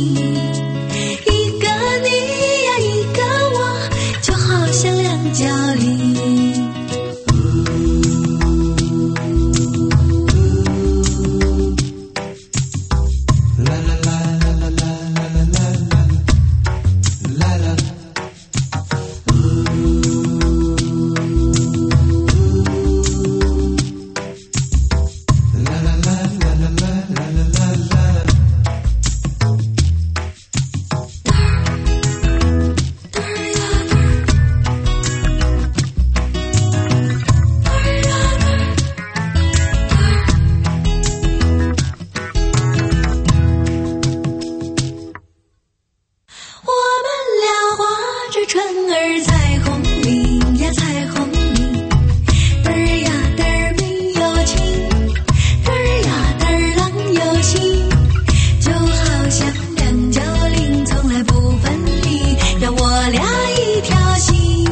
一个你呀，一个我，就好像两角梨。船儿彩虹里呀，彩虹里，嘚儿呀嘚儿没有情，嘚儿呀嘚儿郎有心，就好像两角菱从来不分离，让我俩一条心。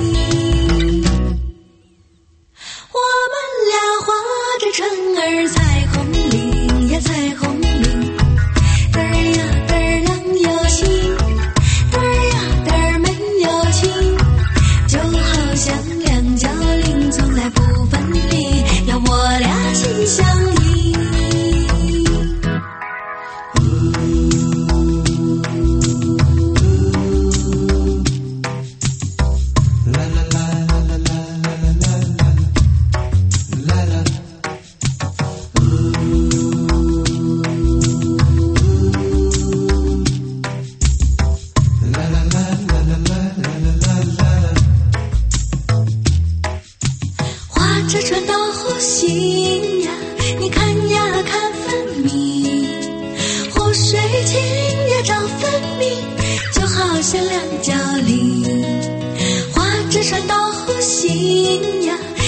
我们俩划着船儿彩虹里呀，彩虹里，嘚儿呀嘚儿郎有心，嘚儿呀嘚儿没有情，就好像两角菱从来不分离，让我俩心相依。这船到湖心呀，你看呀看分明，湖水清呀照分明，就好像两角菱。划着船到湖心呀，